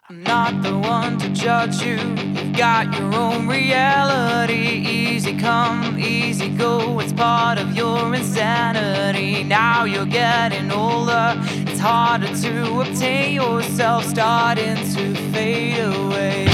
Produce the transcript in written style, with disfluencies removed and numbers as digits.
I'm not the one to judge you. You've got your own reality. Easy come, easy go. It's part of your insanity. Now you're getting older. It's harder to obtain yourself, starting to fade away.